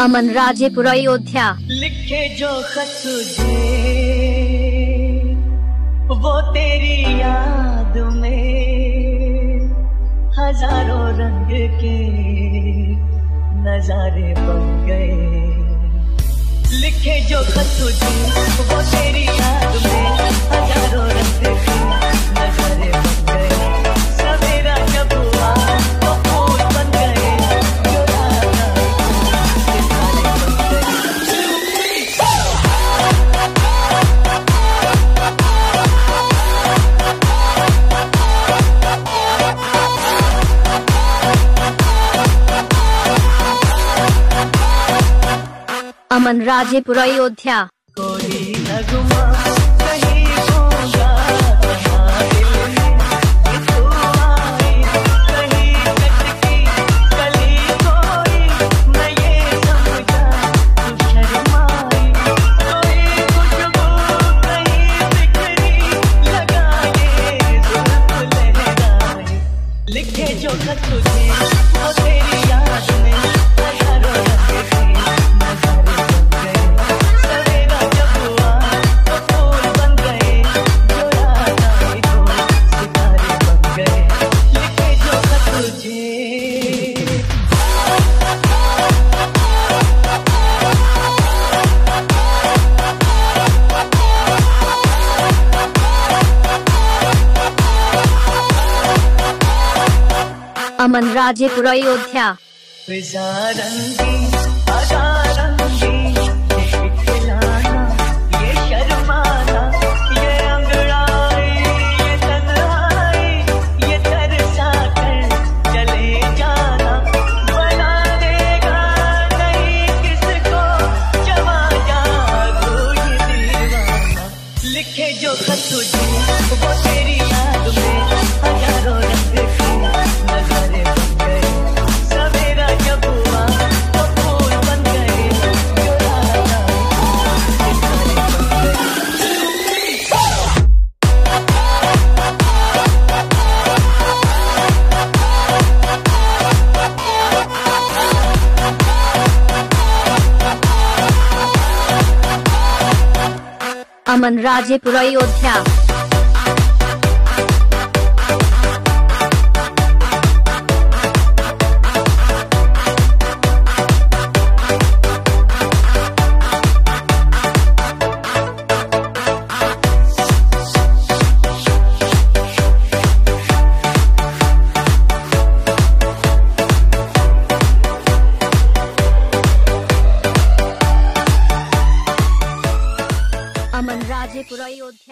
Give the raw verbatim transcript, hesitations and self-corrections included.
अमन राजेपुर अयोध्या। लिखे जो खत तुझे वो तेरी याद में हजारों रंग के नजारे बन गए। लिखे जो खत तुझे वो तेरी याद में हजारों रंग के नजारे बन गए। सवेरा जब हुआ वो फूल बन गए, जो रात आई सितारे बन गए। अमन राजेपुर अयोध्या। कोई नगमा कहीं होगा कहाँ दिल में ये तू आई, कहीं कटकी कली कोई मैं ये समझा तू शर्माई। कोई खुशबू कहीं बिखरी लगा ये जुल्फ लहराए। लिखे जो खत तुझे वो तेरी याद में हजारों रंग के नजारे बन गए। सवेरा जब हुआ तो फूल बन गए, जो रात आई तो सितारे बन गए। लिखे जो खत तुझे। अमन राजेपुर अयोध्या। फिजा रंगी अदा रंगी ये खिलाना ये शर्माना ये अंगड़ाई ये तन्हाई ये तरसा कर चले जाना। बना देगा नहीं किसको जवा जागो ये दीवाना। लिखे जो खत तुझे वो तेरी याद में हजारों रंग के नजारे बन गए। सवेरा जब हुआ तो फूल बन गए, जो रात आई सितारे बन गए। अमन राजेपुर अयोध्या। अमन राजेपुर अयोध्या।